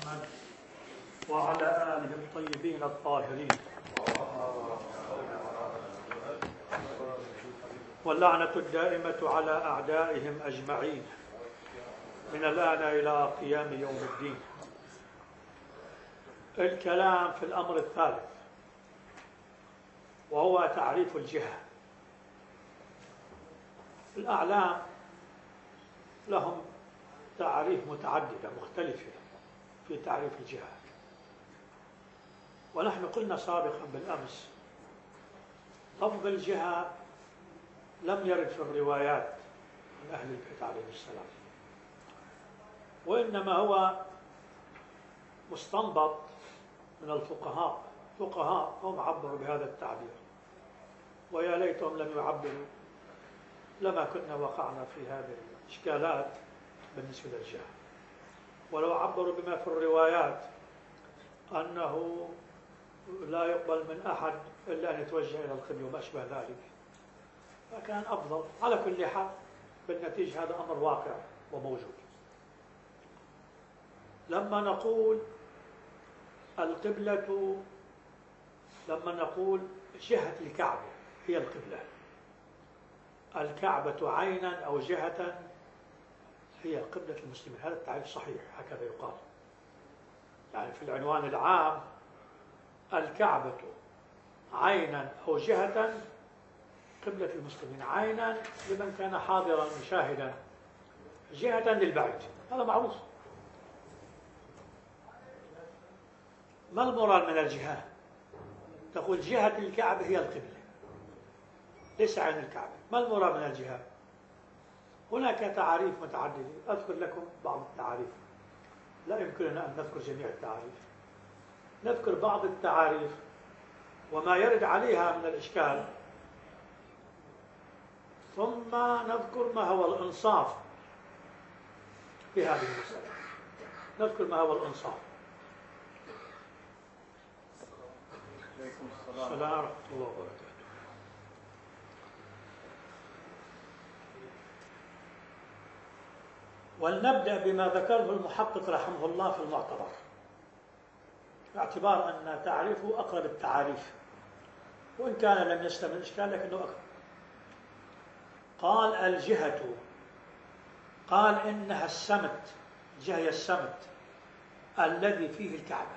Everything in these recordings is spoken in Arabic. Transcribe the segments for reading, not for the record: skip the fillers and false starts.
محمد وعلى آله الطيبين الطاهرين، واللعنة الدائمة على أعدائهم أجمعين من الآن إلى قيام يوم الدين. الكلام في الأمر الثالث وهو تعريف الجهة. الأعلام لهم تعريف متعددة مختلفة في تعريف الجهة، ونحن قلنا سابقا بالأمس لفظ الجهة لم يرد في الروايات من أهل البيت عليه السلام، وإنما هو مستنبط من الفقهاء. هم عبروا بهذا التعبير، ويا ليتهم لم يعبروا، لما كنا وقعنا في هذه الإشكالات بالنسبة للجهة. ولو عبروا بما في الروايات أنه لا يقبل من أحد إلا أن يتوجه إلى القبلة وما أشبه ذلك، فكان أفضل. على كل حال بالنتيجة هذا أمر واقع وموجود. لما نقول القبلة، لما نقول جهة الكعبة هي القبلة، الكعبة عينا أو جهة هي قبلة المسلمين، هذا التعريف صحيح، هكذا يقال. يعني في العنوان العام الكعبة عينا أو جهة قبلة المسلمين، عينا لمن كان حاضرا مشاهدا، جهة للبعيد، هذا معروف. ما المراد من الجهة؟ تقول جهة الكعبة هي القبلة، ليس عين الكعبة. ما المراد من الجهة؟ هناك تعاريف متعددة، أذكر لكم بعض التعاريف، لا يمكننا أن نذكر جميع التعاريف، نذكر بعض التعاريف وما يرد عليها من الإشكال، ثم نذكر ما هو الإنصاف في هذه المسألة. نذكر ما هو الإنصاف. السلام ورحمة الله وبركاته. ولنبدأ بما ذكره المحقق رحمه الله في المعتبر، باعتبار أن تعريفه أقرب التعاريف، وإن كان لم يسلم الإشكال لكنه أقرب. قال الجهة، قال إنها السمت، الجهة هي السمت الذي فيه الكعبة.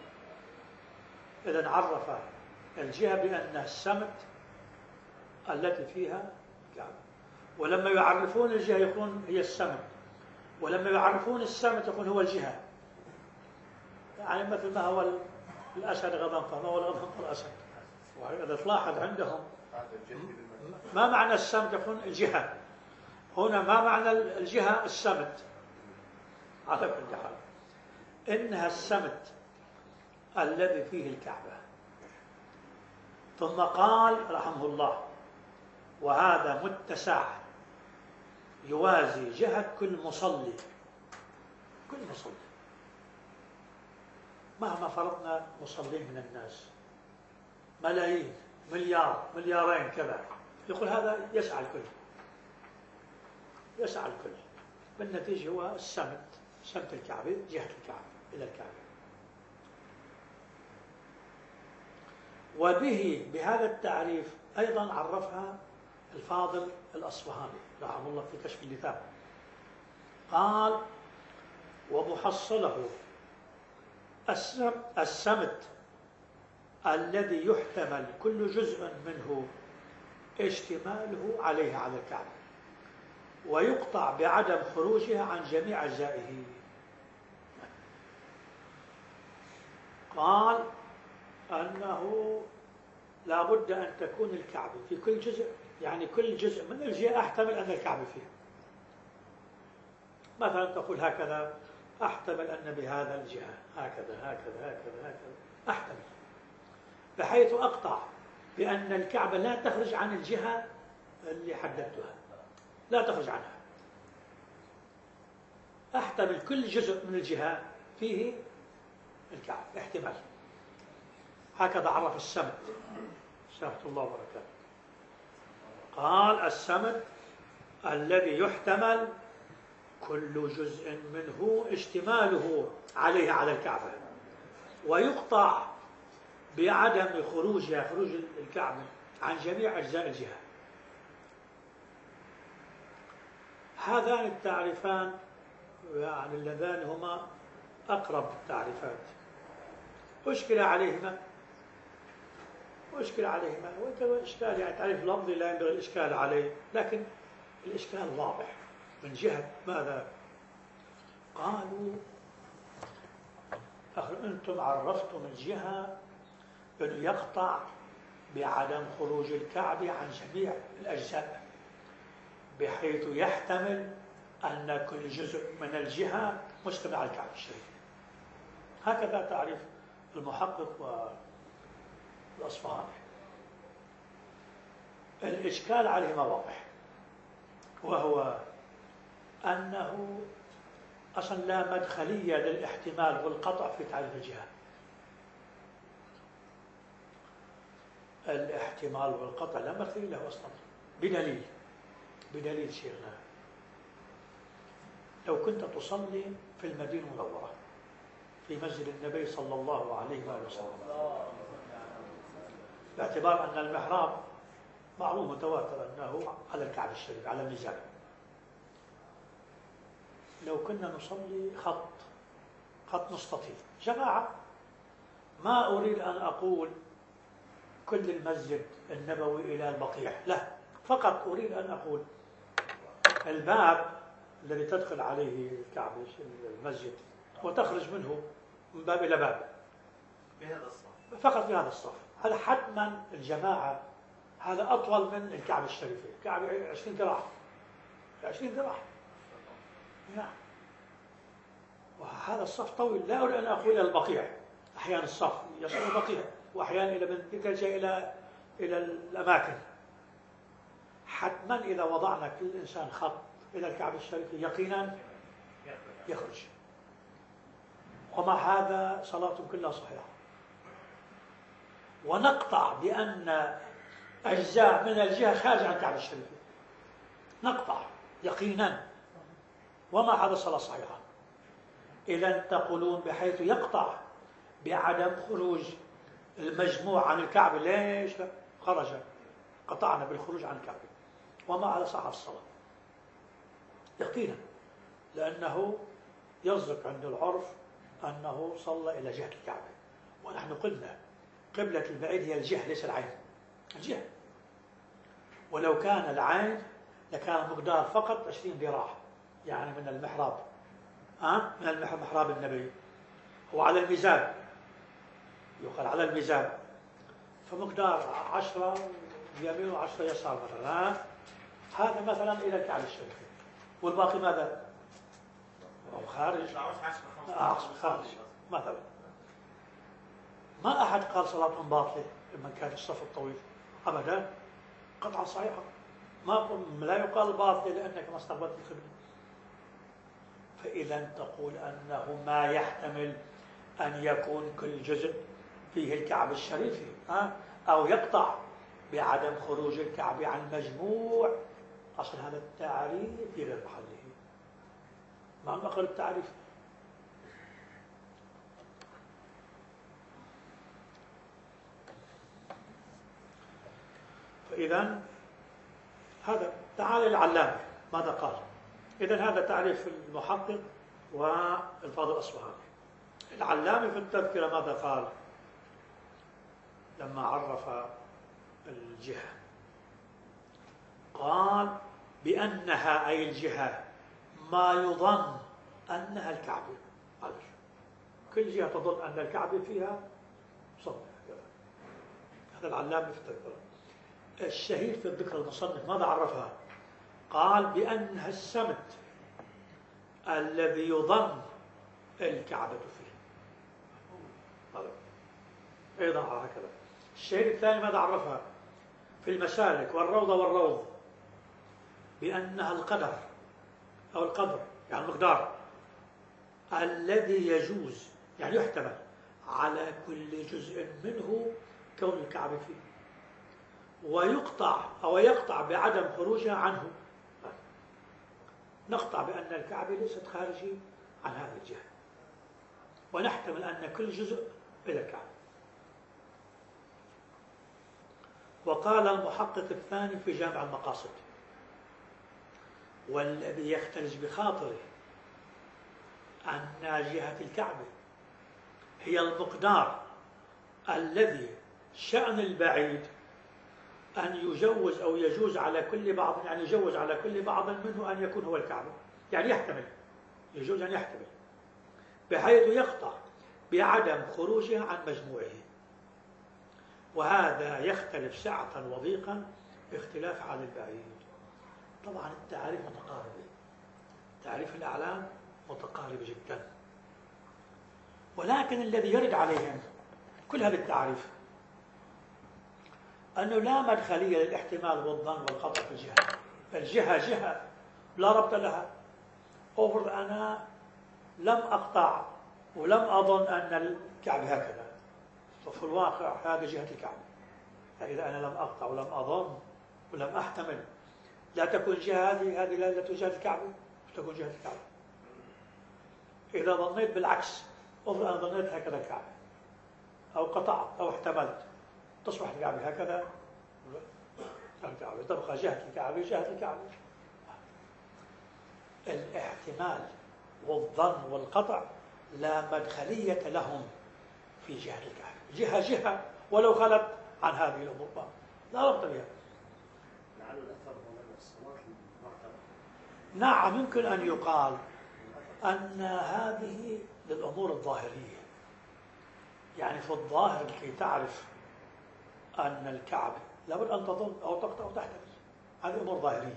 إذن عرف الجهة بأنها السمت التي فيها الكعبة. ولما يعرفون الجهة يقولون هي السمت، ولما يعرفون السمت يقولون هو الجهة. يعني مثل ما هو الأسد غضنفر، ما هو الغضنفر الأسد. وإذا تلاحظ عندهم ما معنى السمت يقولون الجهة، هنا ما معنى الجهة السمت. على كل حال إنها السمت الذي فيه الكعبة. ثم قال رحمه الله وهذا متسع يوازي جهة كل مصلي. كل مصلي مهما فرضنا مصلين من الناس ملايين، مليار، مليارين كذا، يقول هذا يسعى الكل، يسعى الكل. بالنتيجة هو السمت، سمت الكعبة، جهة الكعبة إلى الكعبة. وبه، بهذا التعريف أيضا عرفها الفاضل الأصفهاني رحمه الله في كشف اللثام. قال ومحصله السمت الذي يحتمل كل جزء منه اشتماله عليها على الكعبة، ويقطع بعدم خروجها عن جميع أجزائه. قال أنه لا بد أن تكون الكعبة في كل جزء، يعني كل جزء من الجهة أحتمل أن الكعبة فيها. مثلا تقول هكذا، أحتمل أن بهذا الجهة هكذا هكذا هكذا هكذا، أحتمل، بحيث أقطع بأن الكعبة لا تخرج عن الجهة اللي حددتها، لا تخرج عنها. أحتمل كل جزء من الجهة فيه الكعبة، احتمال. هكذا عرف السمت، سمت الله وبركاته. قال السمت الذي يحتمل كل جزء منه اشتماله عليه على الكعبة، ويقطع بعدم خروجها، خروج الكعبة عن جميع أجزاء الجهة. هذان التعريفان يعني اللذان هما أقرب التعريفات. أشكل عليهما وأنت إشكال يعني تعريف لفظي لا ينبغي الإشكال عليه، لكن الإشكال واضح من جهة ماذا؟ قالوا أنتم عرفتم الجهة أنه يقطع بعدم خروج الكعب عن جميع الأجزاء، بحيث يحتمل أن كل جزء من الجهة مشتمل على الكعب الشريف. هكذا تعريف المحقق والأصفهاني. الإشكال عليهما واضح، وهو أنه أصلا لا مدخلية للاحتمال والقطع في تعريف الجهة. الاحتمال والقطع لا مدخلية له أصلا بدليل شيخنا. لو كنت تصلي في المدينة المنورة في مسجد النبي صلى الله عليه وآله وسلم، باعتبار أن المحراب معروف متواتر أنه على الكعب الشريف على الميزان، لو كنا نصلي خط مستطيل جماعة، ما أريد أن أقول كل المسجد النبوي إلى البقيع، لا، فقط أريد أن أقول الباب الذي تدخل عليه الكعبة المسجد وتخرج منه من باب إلى باب بهذا الصف، فقط في هذا الصف، هذا حتما الجماعة، هذا أطول من الكعبة الشريفة. الكعبة 20 ذراع 20 ذراع، نعم، وهذا الصف طويل. لا أريد أن أقول إلى البقيع، أحيانا الصف يصل إلى البقيع، وأحيانا إلى من تلك الجهة إلى الأماكن. حتما إذا وضعنا كل إنسان خط إلى الكعبة الشريفة يقينا يخرج، ومع هذا صلاتهم كلها صحيحة. ونقطع بأن أجزاء من الجهة خارج عن الكعبة الشريفة، نقطع يقينا، ومع هذا الصلاة صحيحة. إذا تقولون بحيث يقطع بعدم خروج المجموع عن الكعبة، ليش؟ خرج، قطعنا بالخروج عن الكعبة، ومع هذا صحت الصلاة يقينا، لأنه يصدق عند العرف أنه صلى إلى جهة الكعبة. ونحن قلنا قبلة البعيد هي الجهة ليس العين، الجهة. ولو كان العين لكان المقدار فقط 20 ذراع، يعني من المحراب، من محراب النبي، هو على الميزان، يقال على الميزان، فمقدار 10 يمين و10 يسار مثلا، هذا مثلا إلى الكعبة الشريفة، والباقي ماذا؟ أو خارج، خارج مثلا. ما أحد قال صلاتهم باطلة لمن كان الصف الطويل، أبدا، قطعا صحيحة. لا يقال باطلة لأنك ما استقبلت القبلة. فإذا تقول أنه ما يحتمل أن يكون كل جزء فيه الكعبة الشريفة، أو يقطع بعدم خروج الكعبة عن مجموع، أصل هذا التعريف في غير محله، ما نقل التعريف. فإذا هذا تعال العلامة ماذا قال. إذا هذا تعريف المحقق والفاضل الأصفهاني. العلامة في التذكرة ماذا قال لما عرف الجهة؟ قال بأنها أي الجهة ما يظن أنها الكعبة. كل جهة تظن أن الكعبة فيها صدق. هذا العلامة في التذكرة. الشهير في الذكر المصنف ماذا عرفها؟ قال بأنها السمت الذي يظن الكعبة فيه. أيضا هكذا. الشهير الثاني ماذا عرفها؟ في المسالك والروضة والروض بأنها القدر أو القدر، يعني المقدار الذي يجوز، يعني يحتمل على كل جزء منه كون الكعبة فيه، ويقطع أو يقطع بعدم خروجها عنه. نقطع بأن الكعبة ليست خارجي عن هذه الجهة، ونحتمل أن كل جزء إلى الكعبة. وقال المحقق الثاني في جامع المقاصد: والذي يختلج بخاطره أن جهة الكعبة هي المقدار الذي شأن البعيد أن يجوز أو يجوز على كل بعض، يعني يجوز على كل بعض منه أن يكون هو الكعبة، يعني يحتمل، يجوز أن يحتمل، بحيث يقطع بعدم خروجها عن مجموعه. وهذا يختلف سعة وضيقا باختلاف حال البعيد. طبعا التعاريف متقاربة، تعريف الأعلام متقاربة جدا، ولكن الذي يرد عليهم كل هذه التعاريف أنه لا مدخلية للاحتمال والظن والقطع في الجهة. الجهة جهة لا ربط لها. أفرض أنا لم أقطع ولم أظن أن الكعبة هكذا، ففي الواقع هذه جهة الكعبة. فإذا أنا لم أقطع ولم أظن ولم أحتمل، لا تكون جهة هذه لا جهة الكعبة، تكون جهة الكعبة. إذا ظنيت بالعكس، أفرض أنا ظنيت هكذا الكعبة، أو قطعت أو احتملت، تصبح الكعبة هكذا، الكعبة تبقى جهة الكعبة جهة الكعبة. الاحتمال والظن والقطع لا مدخلية لهم في جهة الكعبة. جهة ولو خلت عن هذه الأمور لا ربط بها. نعم، يمكن أن يقال أن هذه للأمور الظاهرية، يعني في الظاهر لكي تعرف أن الكعبة لابد أن تظن أو تقطع أو تحتمل. هذه أمور ظاهرية.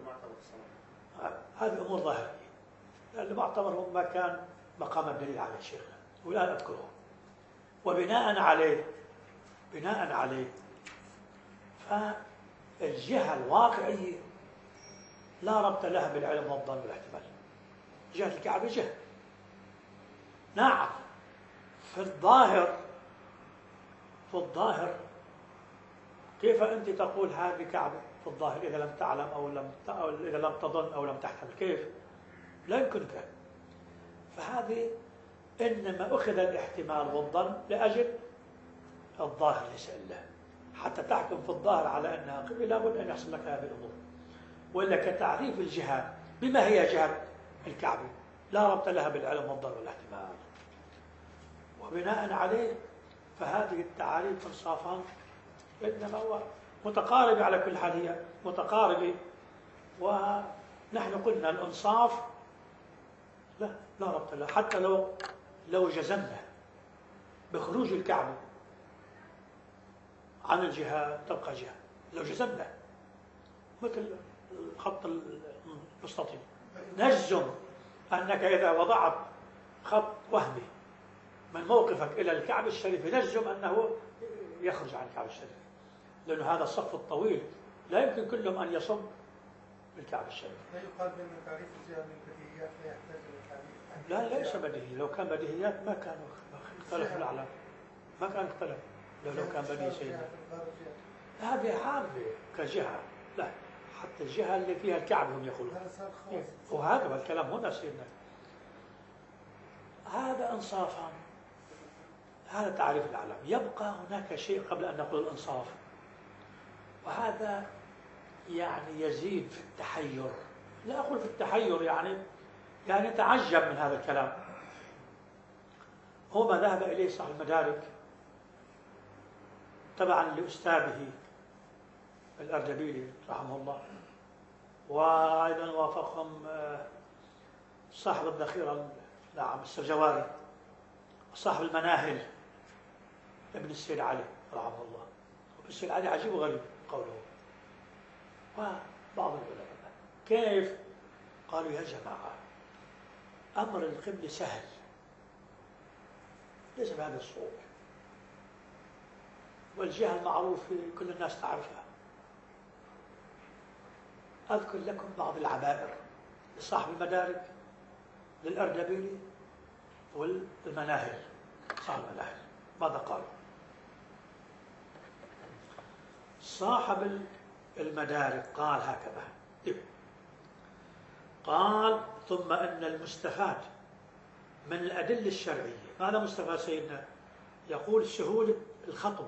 هذه أمور ظاهرية، لأن معتبر هو ما كان مقام الدليل على شيخنا، والآن أذكره. وبناء عليه فالجهة الواقعية لا ربط لها بالعلم والظن والاحتمال. جهة الكعبة جهة. نعم، في الظاهر كيف أنت تقول هذه كعبة في الظاهر إذا لم تعلم أو إذا لم تظن أو لم تحتمل؟ كيف؟ لا يمكنك. فهذه إنما أخذ الاحتمال والظن لأجل الظاهر ليس إلا، حتى تحكم في الظاهر على أنها قبلة لابد أن يحصل لك هذه الأمور. وإلا كتعريف الجهة بما هي جهة الكعبة لا ربط لها بالعلم والظن والاحتمال. وبناء عليه فهذه التعاريف انصافا إنما هو متقاربة، على كل حال هي متقاربة. ونحن قلنا الإنصاف لا ربط لها، حتى لو جزمنا بخروج الكعبة عن الجهة تبقى جهة، لو جزمنا مثل الخط المستطيل، نجزم أنك إذا وضعت خط وهمي من موقفك إلى الكعبة الشريفة نجزم أنه يخرج عن الكعبة الشريفة، لأن هذا الصف الطويل لا يمكن كلهم أن يصب بالكعبة الشريفة. لا يقال بأن تعريف الجهة من البديهيات لا يحتاج إلى تعريف. لا، ليس بديهي. لو كان بديهيات ما كانوا اختلفوا الأعلام، ما كان اختلف. لو كان بديهي سيدنا هذه عامة كجهة، لا، حتى الجهة اللي فيها الكعبة هم يقولون. وهذا الكلام هنا سيدنا، هذا إنصافا، هذا تعريف الأعلام. يبقى هناك شيء قبل أن نقول الإنصاف، وهذا يعني يزيد في التحير. لا أقول في التحير يعني تعجب من هذا الكلام. هو ما ذهب إليه صاحب المدارك تبعا لأستاذه الأردبيلي رحمه الله، وأيضا وافقهم صاحب الذخيرة نعم السرجواري، وصاحب المناهل ابن السيد علي رحمه الله. ابن السيد علي عجيب وغريب قوله. وبعض العلماء كيف قالوا يا جماعة أمر القبلة سهل، ليس بهذا الصعوبة، والجهة المعروفة كل الناس تعرفها. أذكر لكم بعض العبائر لصاحب المدارك، للأردبيلي والمناهل. صاحب المناهل ماذا قال؟ صاحب المدارك قال هكذا: قال ثم أن المستفاد من الأدلة الشرعية، ماذا مستفاد سيدنا؟ يقول سهولة الخطب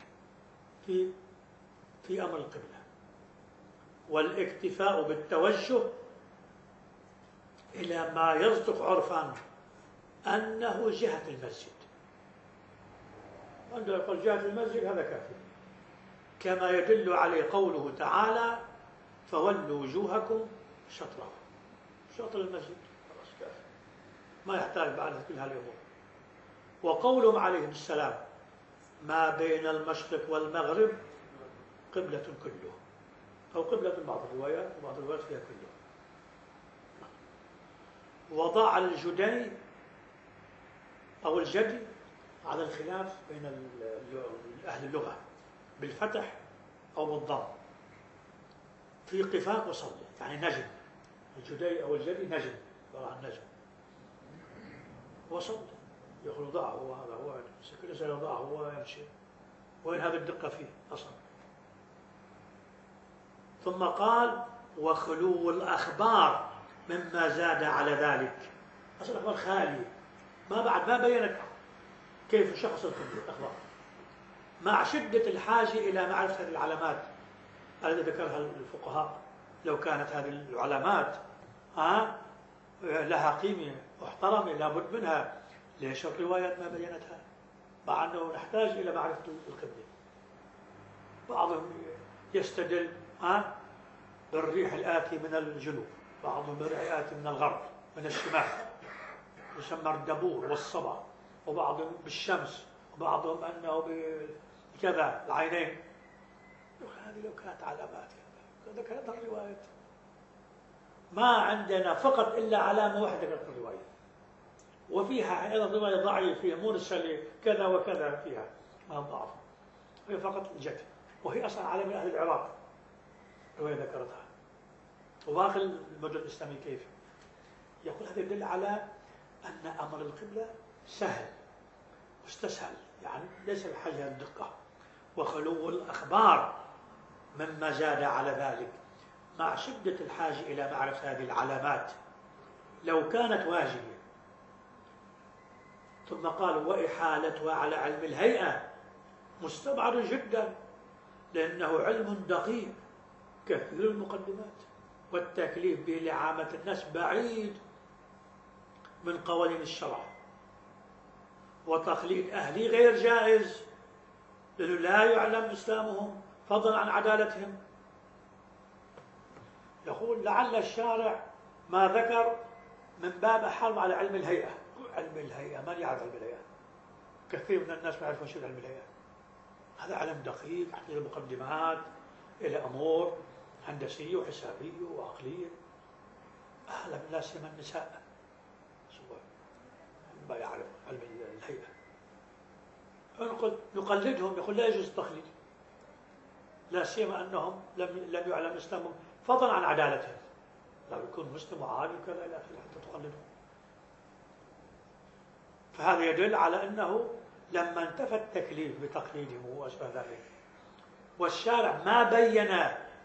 في أمر القبلة، والاكتفاء بالتوجه إلى ما يصدق عرفا أنه جهة المسجد. عندما يقول جهة المسجد هذا كافي، كما يدل عليه قوله تعالى فولوا وجوهكم شطره، شطر المسجد، خلاص كافي، ما يحتاج بعد كل هالأمور. وقولهم عليهم السلام ما بين المشرق والمغرب قبلة كله، أو قبلة بعض الروايات، وبعض الروايات فيها كله. وضع الجدي أو الجدي على الخلاف بين أهل اللغة بالفتح أو بالضم في قفاء وصلي، يعني نجم، الجدي أو الجدي نجم، عبارة عن نجم وصلي، يقول ضعه هو، هذا هو كل شيء ضعه هو يمشي، وين هذه الدقة فيه أصلا. ثم قال وخلو الأخبار مما زاد على ذلك، أصل الأخبار خالية، ما بينت كيف شخص الأخبار، مع شدة الحاجة إلى معرفة هذه العلامات التي ذكرها الفقهاء. لو كانت هذه العلامات لها قيمة محترمة لابد منها، ليش الروايات ما بينتها؟ مع أنه نحتاج إلى معرفة القبلة. بعضهم يستدل بالريح الآتي من الجنوب، بعضهم بالريح الآتي من الغرب من الشمال، يسمى الدبور والصبا، وبعضهم بالشمس، وبعضهم أنه بكذا العينين. هذه لو كانت علامات ذكرتها الروايات، ما عندنا فقط إلا علامة واحدة ذكرتها الرواية، وفيها أيضا رواية ضعيفة فيها مرسلة كذا وكذا فيها ما ضعف، هي فقط الجد، وهي أصلا علامة أهل العراق رواية ذكرتها. وباقي المدن الإسلامية كيف؟ يقول هذا يدل على أن أمر القبلة سهل مستسهل، يعني ليس بحاجة الدقة. وخلو الأخبار مما زاد على ذلك، مع شدة الحاجة إلى معرفة هذه العلامات لو كانت واجبة. ثم قال وإحالتها على علم الهيئة مستبعد جدا، لأنه علم دقيق كثير المقدمات، والتكليف به لعامة الناس بعيد من قوانين الشرع، وتقليد أهلي غير جائز، لأنه لا يعلم إسلامهم فضلا عن عدالتهم. يقول لعل الشارع ما ذكر من باب حرب على علم الهيئة. علم الهيئة من يعرف علم الهيئة؟ كثير من الناس ما يعرفون شو علم الهيئة. هذا علم دقيق يحتاج مقدمات إلى أمور هندسية وحسابية وعقلية، أهلا لا سيما النساء ما يعرف علم الهيئة. نقلدهم، يقول لا يجوز التقليد، لا سيما أنهم لم يعلم إسلامهم فضلا عن عدالتهم، لا يكون مسلم وعادي وكذا إلى آخره حتى تقلدهم. فهذا يدل على أنه لما انتفى التكليف بتقليدهم وأشبه ذلك، والشارع ما بين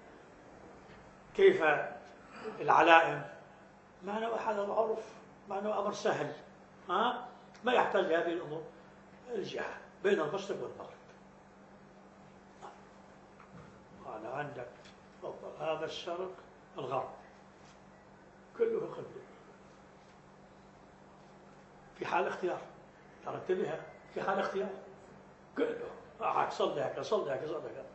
كيف العلائم، ما نوع هذا العرف، ما نوع أمر سهل، ما يحتاج لهذه الأمور، الجهة بين المشرق والمغرب. أنا عندك تفضل هذا الشرق الغرب كله قبله في حال اختيار، ترتبها في حال اختيار كله عاد صلي هكذا صلي هكذا صلي هكذا.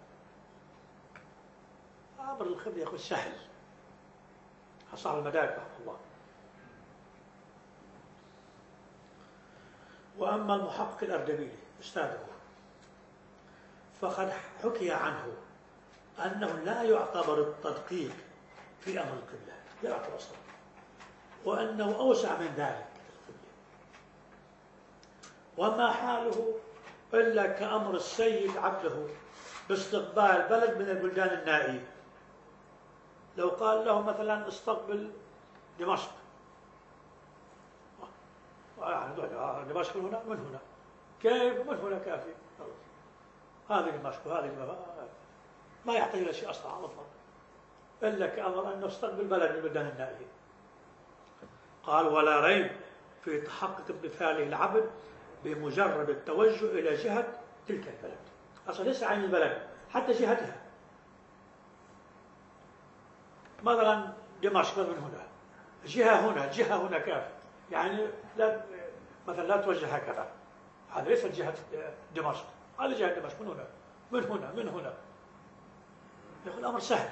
أمر القبلة يقول سهل، أصحاب المدارك رحمه الله. وأما المحقق الأردبيلي أستاذه فقد حكي عنه أنه لا يعتبر التدقيق في أمر القبلة، لا يعتبر أصلا، وأنه أوسع من ذلك القبلة، وما حاله إلا كأمر السيد عبده باستقبال بلد من البلدان النائية. لو قال له مثلا استقبل دمشق، دمشق من هنا، من هنا كيف؟ من هنا كافي، هذه دمشق وهذه ما يحتاج إلى شيء أصلا على الأطلاق، إلا كأمر أنه استقبل بلد من البلدان النائية. قال ولا ريب في تحقق امتثاله العبد بمجرد التوجه إلى جهة تلك البلد. أصلا ليس عين البلد، حتى جهتها. مثلا دمشق من هنا، جهة هنا كافي، يعني لا مثلا لا توجه هكذا، هذا ليس جهة دمشق، هذا جهة دمشق من هنا من هنا من هنا. يقول الأمر سهل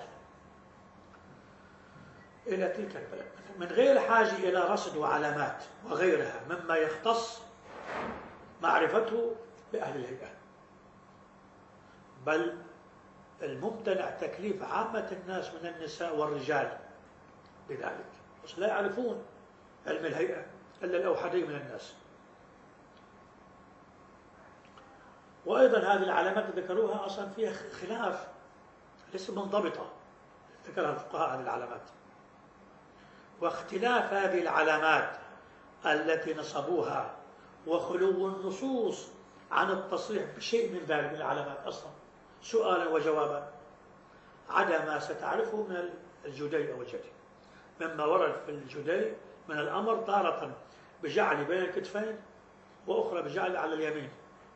إلى تلك البلد من غير حاجة إلى رصد وعلامات وغيرها مما يختص معرفته بأهل الهيئة، بل الممتنع تكليف عامة الناس من النساء والرجال بذلك، بس لا يعرفون علم الهيئة إلا الأوحدين من الناس. وأيضا هذه العلامات اللي ذكروها أصلا فيها خلاف، ليست منضبطة، ذكرها الفقهاء هذه العلامات. واختلاف هذه العلامات التي نصبوها وخلو النصوص عن التصريح بشيء من ذلك من العلامات أصلا سؤالا وجوابا عدا ما ستعرفه من الجدي أو الجدي، مما ورد في الجدي من الأمر تارة بجعل بين الكتفين وأخرى بجعل على اليمين،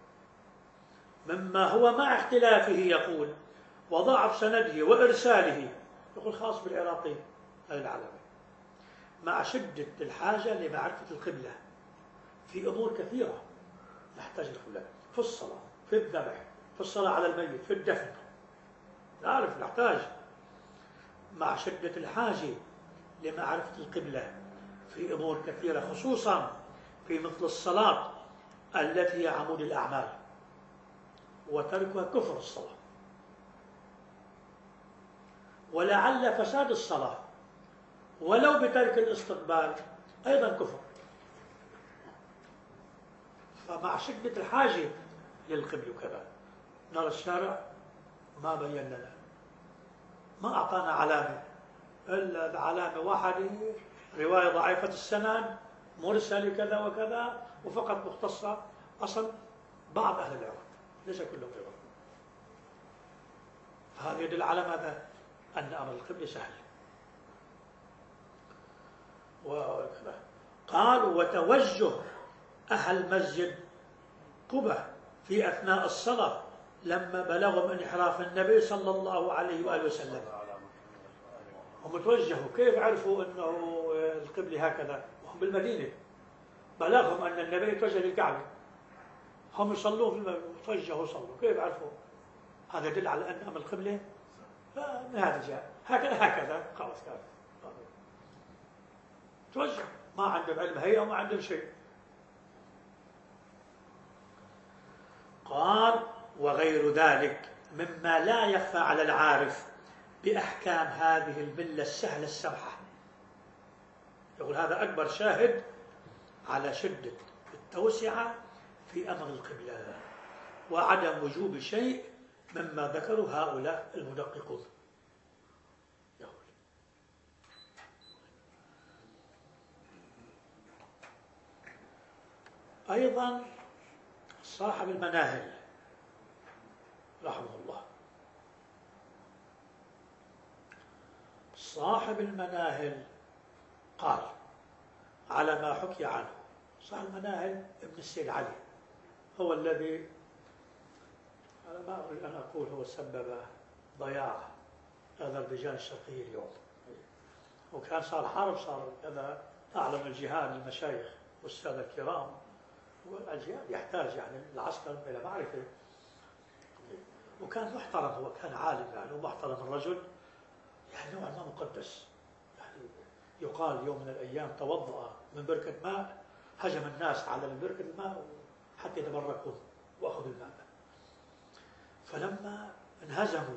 مما هو مع اختلافه يقول وضعف سنده وإرساله، يقول خاص بالعراقي هذه العلامة، مع شدة الحاجة لمعرفة القبلة في أمور كثيرة نحتاج القبلة، في الصلاة، في الذبح، في الصلاة على الميت، في الدفن، نعرف نحتاج، مع شدة الحاجة لمعرفة القبلة في أمور كثيرة، خصوصا في مثل الصلاة التي هي عمود الأعمال، وتركها كفر الصلاة، ولعل فساد الصلاة ولو بترك الاستقبال أيضا كفر. فمع شدة الحاجة للقبل وكذا نرى الشارع ما بين لنا، ما أعطانا علامة إلا علامة واحدة، رواية ضعيفة السند مرسل كذا وكذا وفقط مختصة أصل بعض أهل العراق ليس كلهم أيضا. فهذا يدل على ماذا؟ أن أمر القبل سهل. وكذا قال وتوجه أهل مسجد قبة في أثناء الصلاة لما بلغوا من انحراف النبي صلى الله عليه وآله وسلم، هم توجهوا، كيف عرفوا أنه القبلة هكذا وهم بالمدينة؟ بلغهم أن النبي توجه للكعبة، هم يصلون في المدينة توجهوا وصلوا، كيف عرفوا؟ هذا يدل على أن أمر القبلة من هذا الجهة هكذا خلاص كافي، توجه، ما عندهم علم هيئة وما عندهم شيء. قال وغير ذلك مما لا يخفى على العارف بأحكام هذه الملة السهلة السمحة، يقول هذا أكبر شاهد على شدة التوسعة في أمر القبلة وعدم وجوب شيء مما ذكروا هؤلاء المدققون. أيضا صاحب المناهل رحمه الله، صاحب المناهل قال على ما حكي عنه، صاحب المناهل ابن السيد علي هو الذي أنا ما أريد أن أقول هو سبب ضياع أذربيجان الشرقية اليوم، وكان صار حرب، صار كذا، أعلن الجهاد للمشايخ والسادة الكرام، والجهاد يحتاج يعني العسكر إلى معرفة، وكان محترم، هو كان عالم يعني ومحترم الرجل، يعني نوعا ما مقدس، يعني يقال يوم من الأيام توضأ من بركة ماء، هجم الناس على بركة الماء حتى يتبركون وأخذوا الماء، فلما انهزموا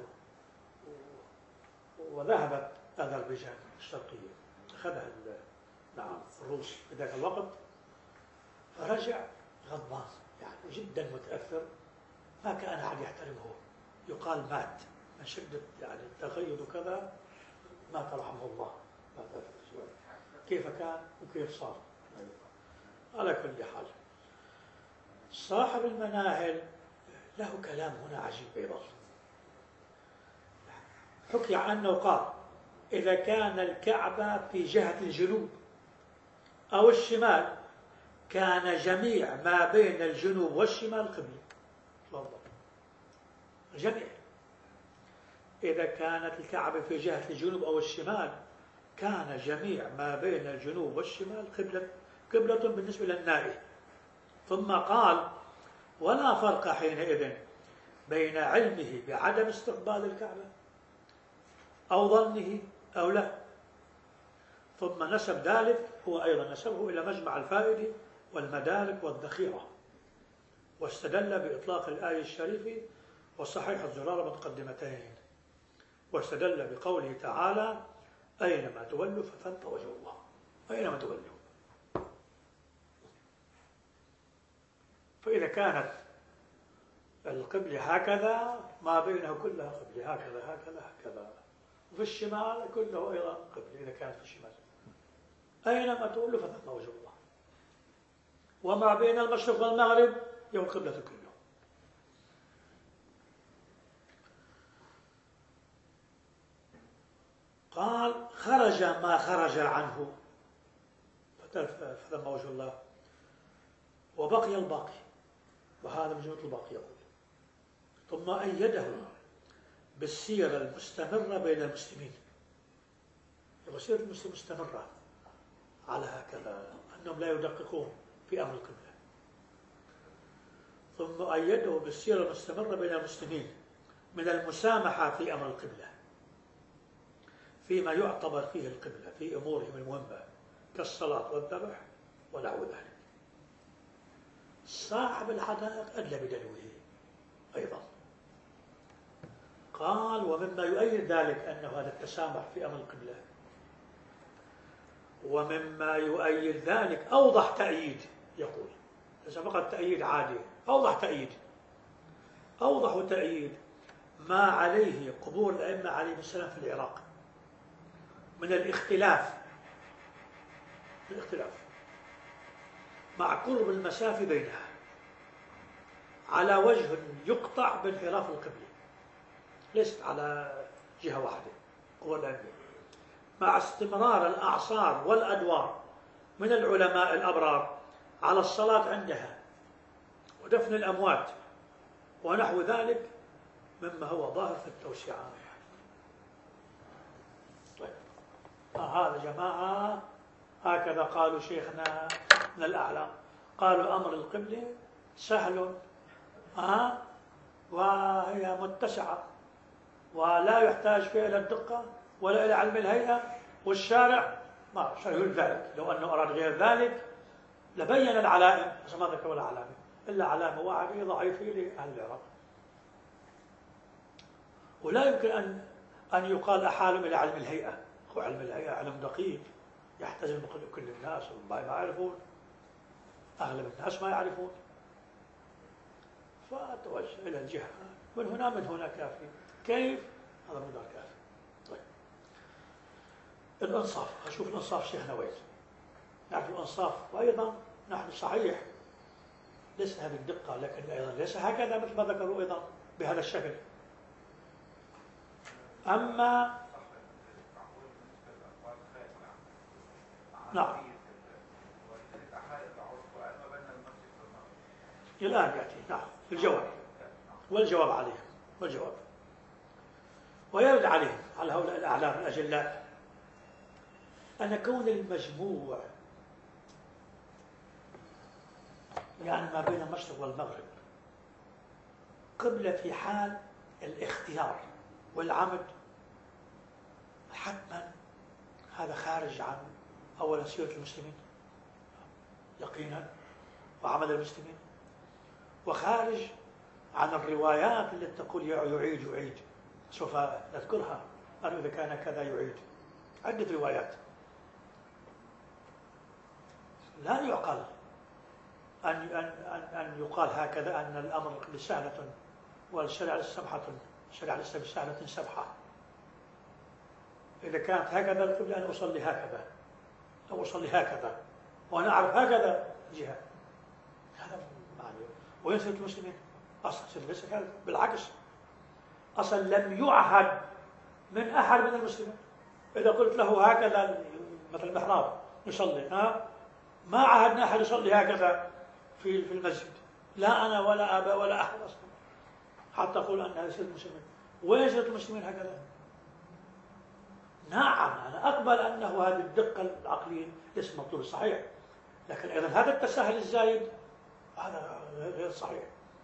وذهبت أذربيجان الشرقية أخذها نعم الروس في ذاك الوقت، فرجع غضبان يعني جدا متأثر، ما كان أحد يحترمه، يقال مات من شدة يعني التغير وكذا، مات رحمه الله، مات كيف كان وكيف صار. على كل حال صاحب المناهل له كلام هنا عجيب أيضا، حكي عنه قال إذا كان الكعبة في جهة الجنوب أو الشمال، كان جميع ما بين الجنوب والشمال قبلة. تفضل. جميع. إذا كانت الكعبة في جهة الجنوب أو الشمال، كان جميع ما بين الجنوب والشمال قبلة بالنسبة للنائي. ثم قال: ولا فرق حينئذ بين علمه بعدم استقبال الكعبة أو ظنه أو لا. ثم نسب ذلك، هو أيضا نسبه إلى مجمع الفائدة والمدارك والذخيرة، واستدل بإطلاق الآية الشريفة وصحيح الزرارة مقدمتين، واستدل بقوله تعالى: أينما تولوا فثم وجه الله. أينما تولوا. فإذا كانت القبلة هكذا، ما بينها كلها قبلة، هكذا هكذا هكذا. وفي الشمال كله أيضا قبلة إذا كانت في الشمال. أينما تولوا فثم وجه الله. وما بين المشرق والمغرب هي القبلة كله. قال: خرج ما خرج عنه فثم وجه الله، وبقي الباقي، وهذا من جملة الباقي يقول. ثم أيده بالسيرة المستمرة بين المسلمين. السيرة المسلمين مستمرة على هكذا، أنهم لا يدققون في أمر القبلة. ثم أيده بالسيرة المستمرة بين المسلمين من المسامحة في أمر القبلة، فيما يعتبر فيه القبلة في أمورهم المهمة كالصلاة والذبح ونحو ذلك. صاحب الحدائق أدلى بدلوه أيضا. قال: ومما يؤيد ذلك أنه هذا التسامح في أمر القبلة، ومما يؤيد ذلك أوضح تأييد، يقول ليس فقط تأييد عادي، أوضح تأييد، أوضح تأييد ما عليه قبور الأئمة عليهم السلام في العراق من الاختلاف مع قرب المسافة بينها على وجه يقطع بانحراف القبلة، ليست على جهة واحدة قبور الأئمة، مع استمرار الأعصار والأدوار من العلماء الأبرار على الصلاة عندها ودفن الأموات ونحو ذلك مما هو ظاهر في التوسعات. طيب، هذا جماعة هكذا قالوا شيخنا من الأعلام، قالوا أمر القبلة سهل وهي متسعة ولا يحتاج فيها إلى الدقة ولا إلى علم الهيئة، والشارع ما يقول ذلك. لو أنه أراد غير ذلك لبين العلائم، بس ما ذكر ولا علامة إلا علامة واحدة ضعيفة لأهل العراق. ولا يمكن أن يقال أحالهم إلى علم الهيئة. هو علم الهيئة علم دقيق يحتزم كل الناس ما يعرفون، أغلب الناس ما يعرفون. فتوجه إلى الجهة من هنا كافي. كيف؟ هذا مقدار كافي. طيب، الإنصاف. أشوف الإنصاف شيخنا وين؟ نعرف الإنصاف، وأيضا نحن صحيح ليس هذه الدقة، لكن أيضا ليس هكذا مثل ما ذكروا أيضا بهذا الشكل. أما نعم، الآن يأتي نعم الجواب والجواب عليه والجواب، ويرد عليه على هؤلاء الأعلام الأجلاء أن كون المجموع يعني ما بين المشرق والمغرب قبلة في حال الاختيار والعمد، حتما هذا خارج عن أولا سيرة المسلمين يقينا وعمل المسلمين، وخارج عن الروايات التي تقول يعيد سوف نذكرها أنه إذا كان كذا يعيد. عدة روايات. لا يعقل أن يقال هكذا أن الأمر بسهلة والشريعة سمحة، الشريعة الإسلامية سهلة سمحة. إذا كانت هكذا القبلة أن أصلي هكذا أو أصلي هكذا وأنا أعرف هكذا الجهة، هذا معنى. وين سيرة المسلمين؟ أصلا ليس كذا، بالعكس أصلا لم يعهد من أحد من المسلمين إذا قلت له هكذا مثل المحراب نصلي ما عهدنا أحد يصلي هكذا في المسجد، لا أنا ولا أبا ولا أحد أصلا، حتى أقول أنها سيرة المسلمين. وين سيرة المسلمين هكذا؟ نعم أنا أقبل أنه هذه الدقة العقلية ليس مطلوب صحيح، لكن أيضا هذا التساهل الزايد هذا غير صحيح.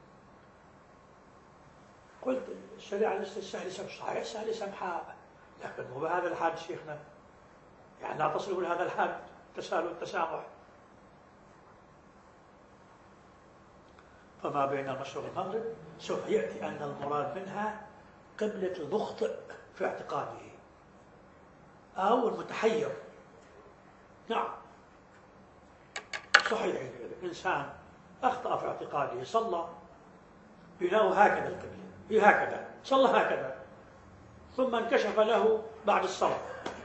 قلت الشريعة ليست سهلة صحيح، سهلة سمحاء، لكن مو بهذا الحد شيخنا، يعني لا تصلوا لهذا الحد التساهل والتسامح. فما بين المشرق والمغرب سوف يأتي أن المراد منها قبلة المخطئ في اعتقاده أو المتحير. نعم صحيح، الإنسان أخطأ في اعتقاده، صلى يناو هكذا القبلة، هكذا صلى هكذا، ثم انكشف له بعد الصلاة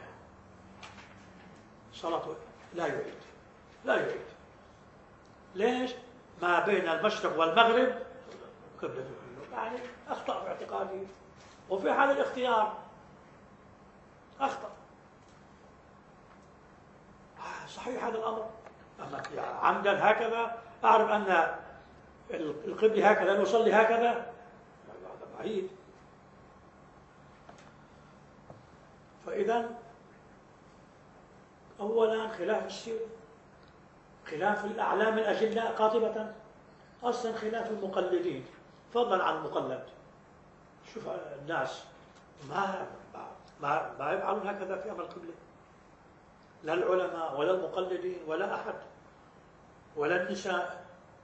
صلاته لا يعيد، لا يعيد. ليش؟ ما بين المشرق والمغرب قبلة كله، يعني أخطأ في اعتقاده وفي حال الاختيار أخطأ. صحيح هذا الأمر، أما عمدا هكذا أعرف أن القبلة هكذا نصلي هكذا، هذا بعيد. فإذا أولا خلاف السيرة، خلاف الأعلام الأجلاء قاطبة، أصلا خلاف المقلدين فضلا عن المقلد. شوف الناس ما يفعلون هكذا في أمر القبلة، لا العلماء ولا المقلدين ولا أحد ولا النساء.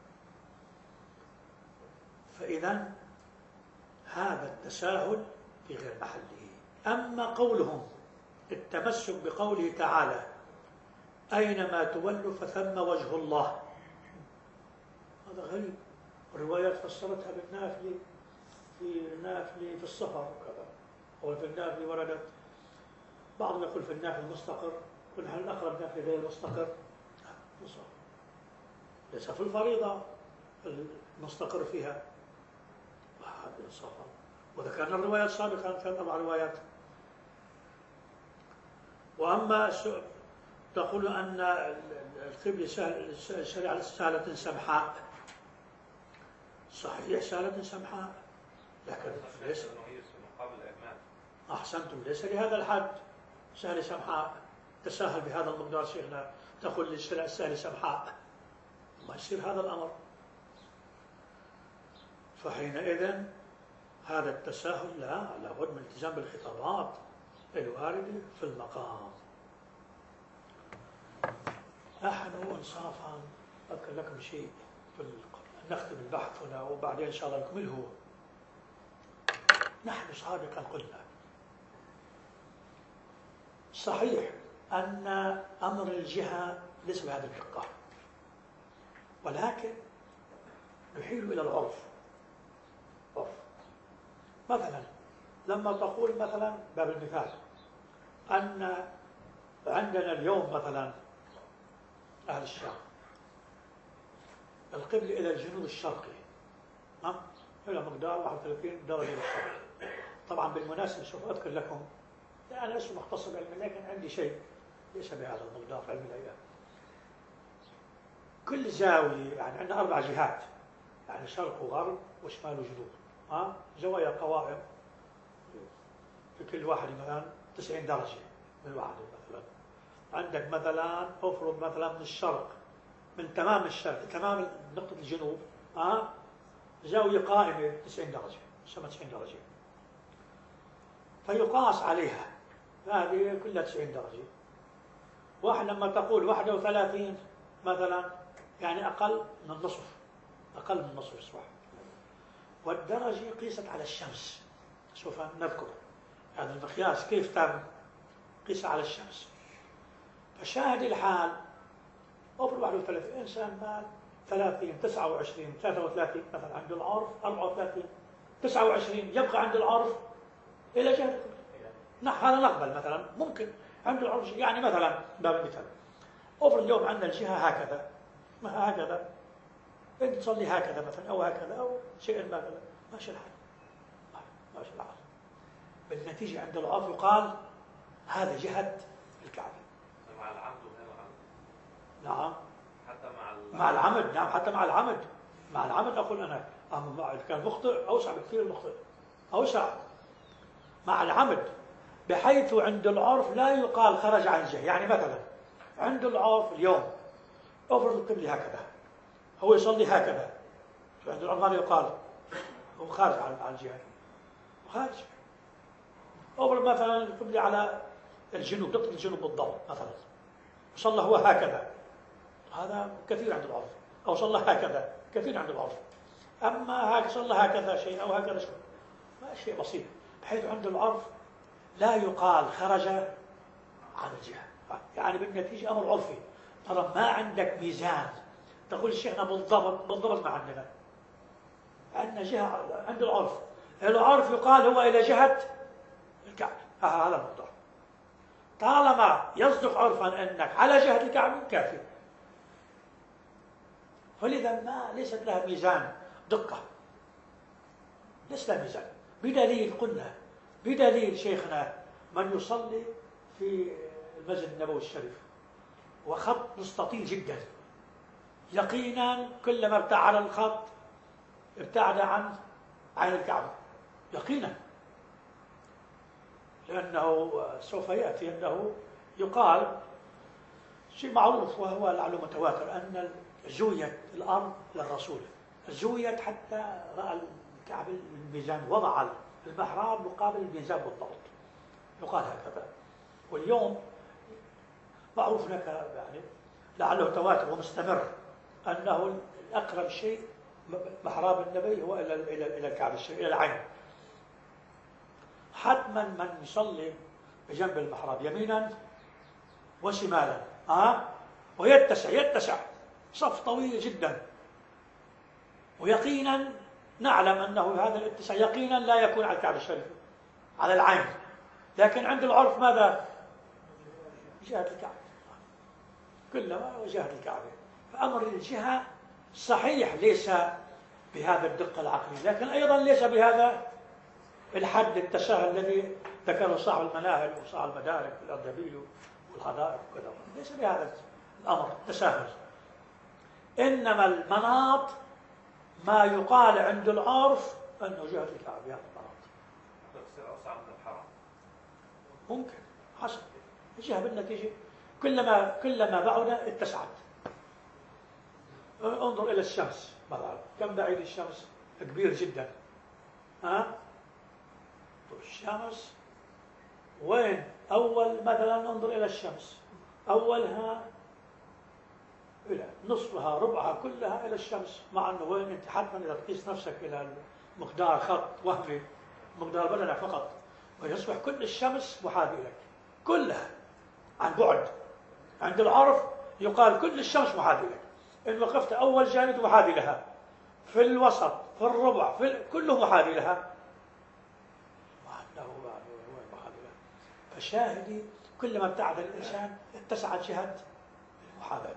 فإذا هذا التساهل في غير محله. أما قولهم التمسك بقوله تعالى أينما تولوا فثم وجه الله، هذا غريب. الروايات فسرتها بالنافلة في السفر وكذا، أو في النافلة وردت، بعضهم يقول في النافلة المستقر، ونحن الأقرب نافلة غير المستقر، ليس في الفريضة المستقر فيها هذا السفر. وذكرنا الروايات سابقا، كانت 4 روايات. وأما تقول أن القبلة الشريعة سهلة سمحاء، صحيح سهلة سمحاء، لكن ليس أحسنتم، ليس لهذا الحد سهلة سمحاء. تساهل بهذا المقدار شيخنا، تقول للشريعة سهلة سمحاء، ما يصير هذا الأمر. فحينئذ هذا التساهل لابد من الالتزام بالخطابات الواردة في المقام. نحن إنصافا أذكر لكم شيء نختم البحث هنا وبعدين إن شاء الله نكمله. نحن سابقا قلنا صحيح أن أمر الجهة ليس بهذه الدقة، ولكن نحيل إلى العرف. مثلا لما تقول مثلا باب المثال أن عندنا اليوم مثلا أهل الشام القبلة إلى الجنوب الشرقي، إلى مقدار 31 درجة للشرق. طبعا بالمناسبة سوف أذكر لكم، أنا لست مختص بعلم، لكن عندي شيء ليس بهذا المقدار في علم الأيام. كل زاوية يعني عندنا 4 جهات، يعني شرق وغرب وشمال وجنوب، زوايا قوائم في كل واحد مثلا 90 درجة من واحدة. مثلا عندك مثلا افرض مثلا من الشرق، من تمام الشرق تمام نقطة الجنوب زاوية قائمة 90 درجة، تسمى 90 درجة، فيقاس عليها هذه كلها 90 درجة. واحد لما تقول 31 مثلا يعني أقل من النصف، أقل من نصف الصبح. والدرجة قيست على الشمس، سوف نذكر هذا المقياس كيف تم، قيس على الشمس. فشاهد الحال أفرض 31 إنسان مال 30 29 33 مثلا عند العرف 34 29 يبقى عند العرف إلى جهة القبلة. هذا نقبل مثلا، ممكن عند العرف يعني مثلا باب المثال أفرض اليوم عندنا الجهة هكذا، ما هكذا أنت تصلي هكذا مثلا أو هكذا أو شيء ما كذا، ماشي الحال، ماشي الحال. بالنتيجة عند العرف يقال هذا جهة الكعبة. مع العرض وغير العرض. نعم حتى مع العمد. نعم، حتى مع العمد. مع العمد أقول أنا، أما إذا كان مخطئ أوسع بكثير. المخطئ أوسع مع العمد، بحيث عند العرف لا يقال خرج عن الجهة. يعني مثلا عند العرف اليوم افرض القبلة هكذا، هو يصلي هكذا، عند العرف ماذا يقال؟ هو خارج عن الجهة، خارج. افرض مثلا القبلة على الجنوب، نقطة الجنوب بالضبط مثلا، صلى هو هكذا، هذا كثير عند العرف. أو صلى هكذا، كثير عند العرف. أما صلى هكذا شيء أو هكذا شيء، ما شيء بسيط، بحيث عند العرف لا يقال خرج عن الجهة. يعني بالنتيجة أمر عرفي. ترى ما عندك ميزان تقول الشيخنا بالضبط ما عندنا. عندنا جهة عند العرف. العرف يقال هو إلى جهة الكعبة، هذا الموضوع. طالما يصدق عرفا أنك على جهة الكعبة كافي. فلذا ليست لها ميزان دقة، ليس لها ميزان. بدليل قلنا، بدليل شيخنا من يصلي في المسجد النبوي الشريف وخط مستطيل جدا، يقينا كلما ابتعد الخط ابتعد عن عين الكعبة يقينا. لأنه سوف يأتي أنه يقال شيء معروف وهو لعله متواتر، أن زويت الأرض للرسول، زويت حتى رأى الكعبة الميزان، وضع المحراب مقابل الميزان بالضبط، يقال هكذا. واليوم معروف لك يعني لعله تواتر ومستمر أنه الأقرب شيء محراب النبي هو إلى الكعبة الشريف، إلى العين. حتما من يصلي بجنب المحراب يمينا وشمالا ويتسع صف طويل جدا، ويقينا نعلم أنه هذا الاتساع يقينا لا يكون على الكعبة الشريفة، على العين، لكن عند العرف ماذا؟ جهة الكعبة، كلما جهة الكعبة. فأمر الجهة صحيح ليس بهذا الدقة العقلية، لكن أيضا ليس بهذا الحد التساهل الذي ذكره صاحب المناهل وصاحب المدارك والأردبيل والحدائق وكذا، ليس بهذا الأمر التساهل. إنما المناط ما يقال عند العرف أنه جهة الكعبة، هذا المناط. تصير أوسع من الحرم. ممكن حسب الجهة، بالنتيجة كلما بعد اتسعت. انظر إلى الشمس مثلا، كم بعيد الشمس؟ كبير جدا. الشمس وين؟ أول مثلا انظر إلى الشمس، أولها إلى نصفها ربعها كلها إلى الشمس، مع أنه وين أنت حتما إذا تقيس نفسك إلى مقدار خط وهمي، مقدار بدنك فقط، ويصبح كل الشمس محاذية لك كلها عن بعد. عند العرف يقال كل الشمس محاذية لك، إن وقفت أول جانب محاذي لها، في الوسط، في الربع، كله محاذي لها، فشاهدي كلما ابتعد الإنسان اتسعت جهة المحاذاة.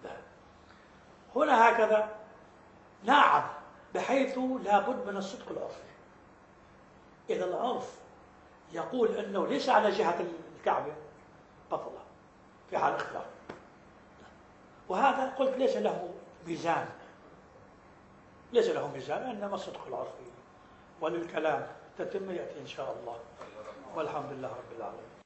هنا هكذا نعم، بحيث لا بد من الصدق العرفي. إذا العرف يقول أنه ليس على جهة الكعبة بطل في حال الاختلاف، وهذا قلت ليس له ميزان، ليس له ميزان، إنما الصدق العرفي. وللكلام تتم يأتي إن شاء الله، والحمد لله رب العالمين.